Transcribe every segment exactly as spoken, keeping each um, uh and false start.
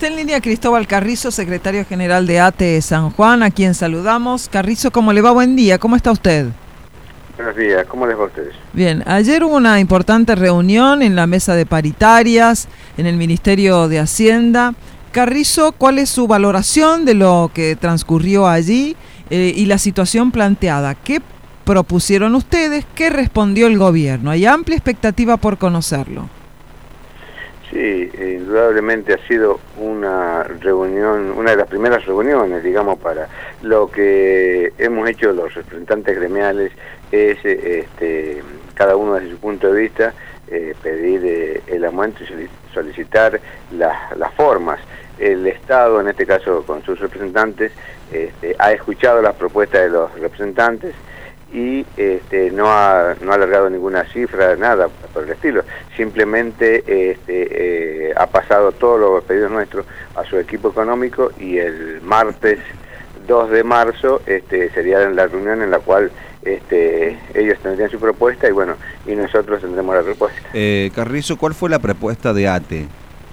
Está en línea Cristóbal Carrizo, secretario general de A T E San Juan, a quien saludamos. Carrizo, ¿cómo le va? Buen día, ¿cómo está usted? Buenos días, ¿cómo les va a ustedes? Bien, ayer hubo una importante reunión en la mesa de paritarias, en el Ministerio de Hacienda. Carrizo, ¿cuál es su valoración de lo que transcurrió allí eh, y la situación planteada? ¿Qué propusieron ustedes? ¿Qué respondió el gobierno? Hay amplia expectativa por conocerlo. Sí, indudablemente ha sido una reunión, una de las primeras reuniones, digamos, para lo que hemos hecho los representantes gremiales es, este, cada uno desde su punto de vista, eh, pedir eh, el aumento y solicitar las, las formas. El Estado, en este caso con sus representantes, este, ha escuchado las propuestas de los representantes y este, no ha no ha alargado ninguna cifra, nada por el estilo. Simplemente este, eh, ha pasado todos los pedidos nuestros a su equipo económico y el martes dos de marzo este, sería la reunión en la cual este, ellos tendrían su propuesta y bueno, y nosotros tendremos la respuesta. Eh, Carrizo, ¿cuál fue la propuesta de A T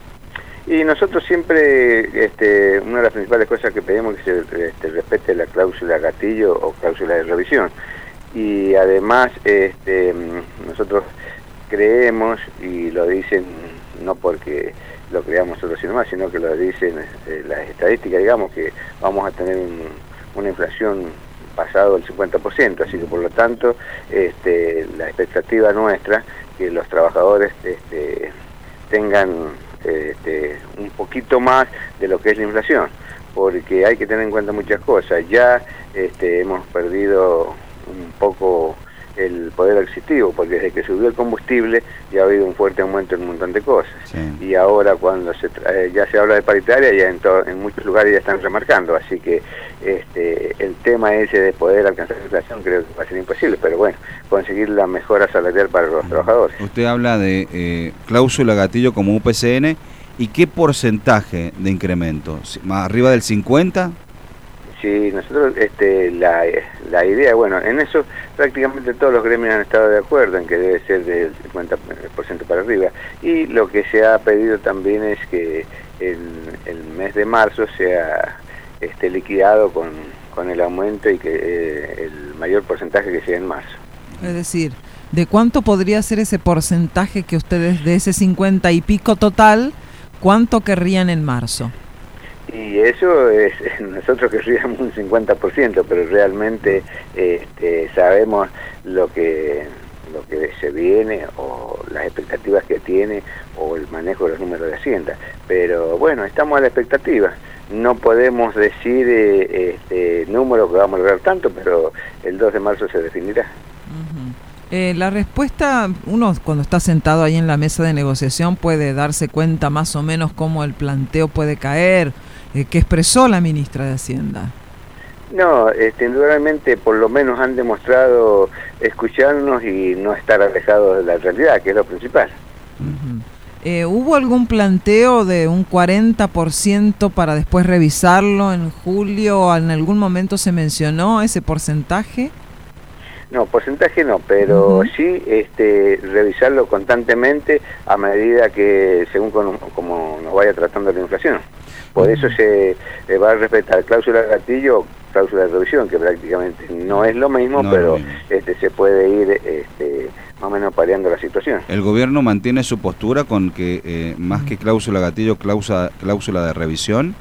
E? Y nosotros siempre, este, una de las principales cosas que pedimos es que se este, respete la cláusula gatillo o cláusula de revisión. Y además este, nosotros creemos, y lo dicen no porque lo creamos nosotros sino más, sino que lo dicen eh, las estadísticas, digamos, que vamos a tener un, una inflación pasado del cincuenta por ciento, así que por lo tanto este, la expectativa nuestra que los trabajadores este, tengan este, un poquito más de lo que es la inflación, porque hay que tener en cuenta muchas cosas. Ya este, hemos perdido un poco el poder adquisitivo, porque desde que subió el combustible ya ha habido un fuerte aumento en un montón de cosas. Sí. Y ahora cuando se eh, ya se habla de paritaria, ya en, en muchos lugares ya están remarcando, así que este, el tema ese de poder alcanzar la inflación creo que va a ser imposible, pero bueno, conseguir la mejora salarial para los trabajadores. Usted habla de eh, cláusula gatillo como U P C N, ¿y qué porcentaje de incremento? ¿Más arriba del cincuenta? Sí, nosotros, este, la, la idea, bueno, en eso prácticamente todos los gremios han estado de acuerdo en que debe ser del cincuenta por ciento para arriba. Y lo que se ha pedido también es que el, el mes de marzo sea este, liquidado con, con el aumento y que eh, el mayor porcentaje que sea en marzo. Es decir, ¿de cuánto podría ser ese porcentaje que ustedes, de ese cincuenta y pico total, cuánto querrían en marzo? Y eso es, nosotros querríamos un cincuenta por ciento, pero realmente este, sabemos lo que lo que se viene o las expectativas que tiene o el manejo de los números de Hacienda. Pero bueno, estamos a la expectativa. No podemos decir eh, este número que vamos a lograr tanto, pero el dos de marzo se definirá. Uh-huh. Eh, la respuesta, uno cuando está sentado ahí en la mesa de negociación puede darse cuenta más o menos cómo el planteo puede caer, eh, que expresó la ministra de Hacienda. No, este, indudablemente por lo menos han demostrado escucharnos y no estar alejados de la realidad, que es lo principal. Uh-huh. eh, ¿Hubo algún planteo de un cuarenta por ciento para después revisarlo en julio? ¿En algún momento se mencionó ese porcentaje? No, porcentaje no, pero uh-huh. sí este, revisarlo constantemente a medida que, según con, como nos vaya tratando la inflación. Por uh-huh. eso se eh, va a respetar cláusula de gatillo o cláusula de revisión, que prácticamente no es lo mismo, no, pero no. Este, se puede ir este, más o menos pareando la situación. ¿El gobierno mantiene su postura con que eh, más que cláusula gatillo, cláusula, cláusula de revisión?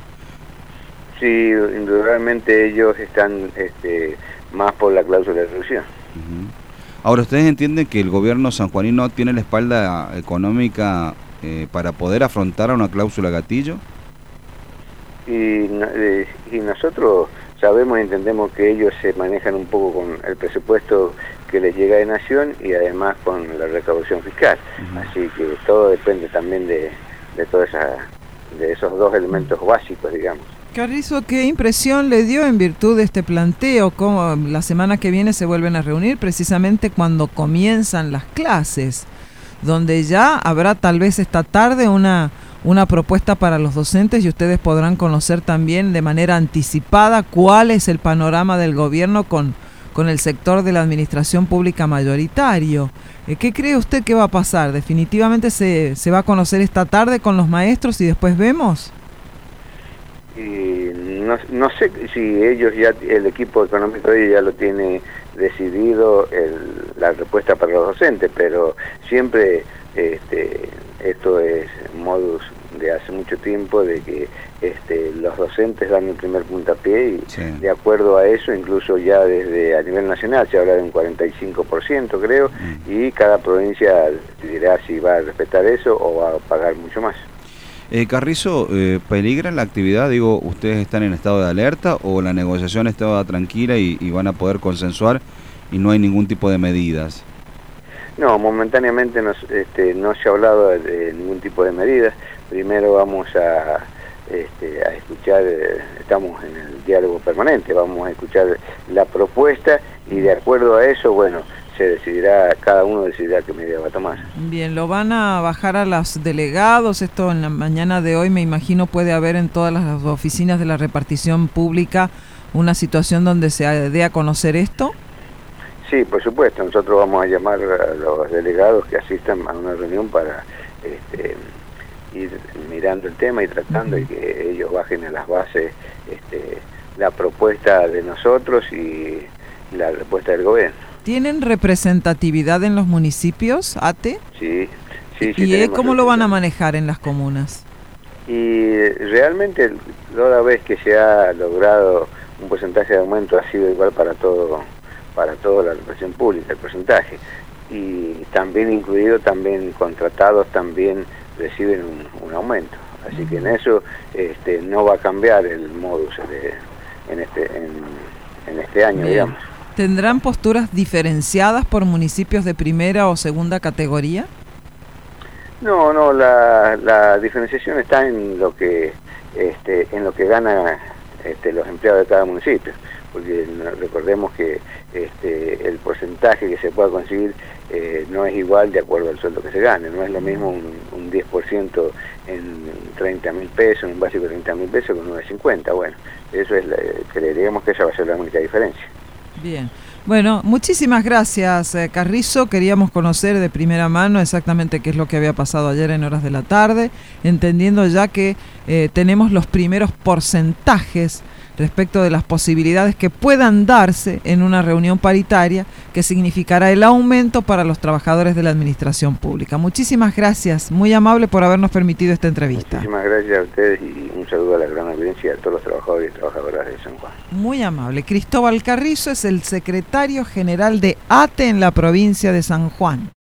Sí, indudablemente ellos están este, más por la cláusula de revisión. Uh-huh. Ahora, ¿ustedes entienden que el gobierno sanjuanino tiene la espalda económica eh, para poder afrontar a una cláusula gatillo? Y, eh, y nosotros sabemos y entendemos que ellos se manejan un poco con el presupuesto que les llega de Nación y además con la recaudación fiscal. Uh-huh. Así que todo depende también de, de, toda esa, de esos dos elementos básicos, digamos. Carrizo, ¿qué impresión le dio en virtud de este planteo? ¿Cómo la semana que viene se vuelven a reunir precisamente cuando comienzan las clases, donde ya habrá tal vez esta tarde una, una propuesta para los docentes y ustedes podrán conocer también de manera anticipada cuál es el panorama del gobierno con, con el sector de la administración pública mayoritario? ¿Qué cree usted que va a pasar? ¿Definitivamente se, se va a conocer esta tarde con los maestros y después vemos? Y no, no sé si ellos ya, el equipo económico de ellos ya lo tiene decidido el, la respuesta para los docentes, pero siempre este, esto es modus de hace mucho tiempo de que este, los docentes dan el primer puntapié y sí. De acuerdo a eso, incluso ya desde a nivel nacional se habla de un cuarenta y cinco por ciento creo, mm. y cada provincia dirá si va a respetar eso o va a pagar mucho más. Eh, Carrizo, eh, ¿peligra la actividad? Digo, ¿ustedes están en estado de alerta o la negociación estaba tranquila y, y van a poder consensuar y no hay ningún tipo de medidas? No, momentáneamente no, este, no se ha hablado de, de ningún tipo de medidas. Primero vamos a, este, a escuchar, eh, estamos en el diálogo permanente, vamos a escuchar la propuesta y de acuerdo a eso, bueno, se decidirá, cada uno decidirá qué medida va a tomar. Bien, ¿lo van a bajar a los delegados? Esto en la mañana de hoy me imagino puede haber en todas las oficinas de la repartición pública una situación donde se dé a conocer esto. Sí, por supuesto, nosotros vamos a llamar a los delegados que asistan a una reunión para este, ir mirando el tema y tratando uh-huh. y que ellos bajen a las bases este, la propuesta de nosotros y la respuesta del gobierno. ¿Tienen representatividad en los municipios, A T E? Sí, sí, sí. ¿Y cómo lo van a manejar en las comunas? Y realmente toda vez que se ha logrado un porcentaje de aumento ha sido igual para todo, para toda la representación pública, el porcentaje. Y también incluido, también contratados, también reciben un, un aumento. Así que en eso este, no va a cambiar el modus de, en, este, en, en este año, Bien. digamos. ¿Tendrán posturas diferenciadas por municipios de primera o segunda categoría? No, no, la, la diferenciación está en lo que este, en lo que gana este, los empleados de cada municipio, porque recordemos que este, el porcentaje que se pueda conseguir eh, no es igual de acuerdo al sueldo que se gane, no es lo mismo un, un diez por ciento en treinta mil pesos, en un básico de treinta mil pesos con uno de cincuenta, bueno, eso es, la, creeríamos que esa va a ser la única diferencia. Bien, bueno, muchísimas gracias, eh, Carrizo. Queríamos conocer de primera mano exactamente qué es lo que había pasado ayer en horas de la tarde, entendiendo ya que eh, tenemos los primeros porcentajes respecto de las posibilidades que puedan darse en una reunión paritaria que significará el aumento para los trabajadores de la administración pública. Muchísimas gracias, muy amable por habernos permitido esta entrevista. Muchísimas gracias a ustedes y un saludo a la gran audiencia y a todos los trabajadores y trabajadoras de San Juan. Muy amable. Cristóbal Carrizo es el secretario general de A T E en la provincia de San Juan.